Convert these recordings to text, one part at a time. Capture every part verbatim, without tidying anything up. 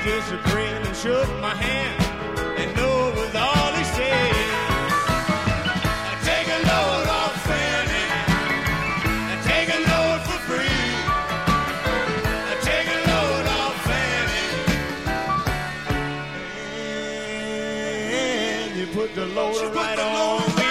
just grinned and shook my hand, and no was all he said. Take a load off Fanny, take a load for free. Take a load off Fanny, and you put the load right on me.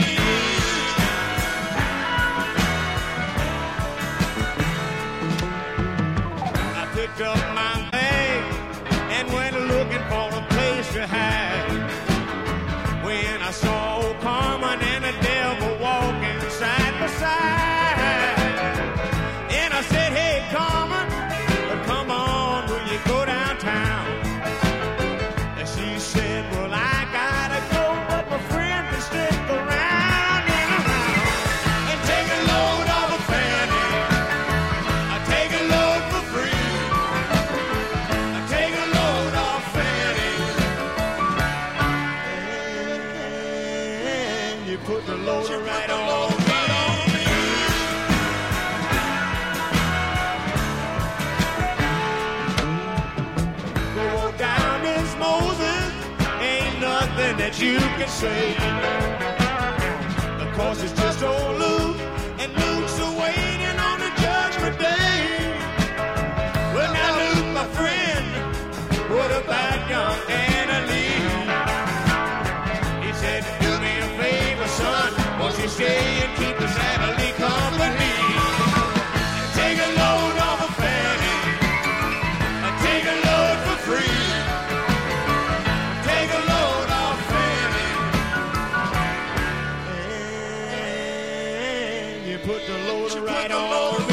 I picked up my bag and went looking for a place to hide. When I saw old Carmen and the devil walking side by side, and I said, hey Carmen, come on, will you go downtown? And she said, well, I gotta go, but my friend can stick around and around. And take a load off a Fanny, I take a load for free. I take a load off Fanny, and you put the load right on me. Go down this Moses, ain't nothing that you can say. Of course it's just old Luke, and Luke's a-waiting on the judgment day. Well now Luke, my friend, what about young Anna Lee? He said, do me a favor, son, won't you stay and keep us family company? Take a load off a Fanny, take a load for free. Take a load off Fanny, and you put the load right on me.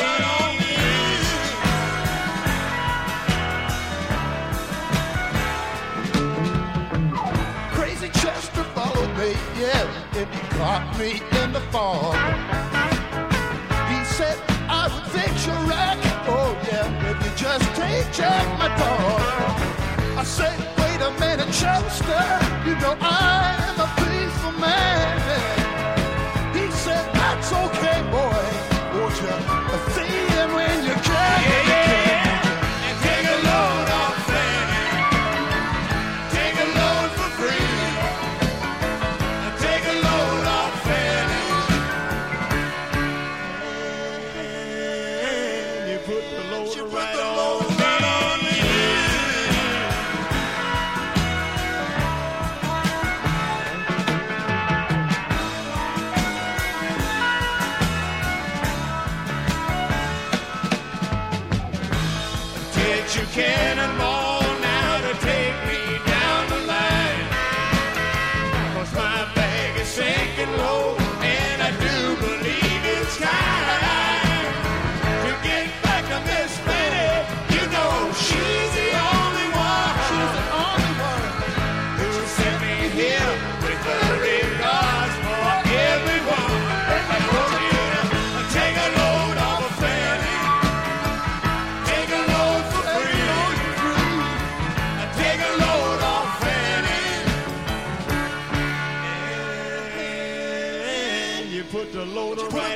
Crazy Chester followed me, yeah, and he caught me in the fog. He said, I would fix your wreck, oh yeah, if you just take Jack, my dog. I said, wait a minute, Chester, you know I am a peaceful man. He said, that's okay, boy, won't you see him when you can? And take a load off Fanny, take a load for free. Take a load off Fanny, and you put the load right on me. Get your cannonball now to take me down the line. 'Cause my bag is sinking low, and I do believe it's time to get back to Miss Fanny. You know she's the only one, she's the only one who sent me here with the regards for everyone. I told you to take a load off a Fanny, take a load for free. Take a load off Fanny, and you put the load right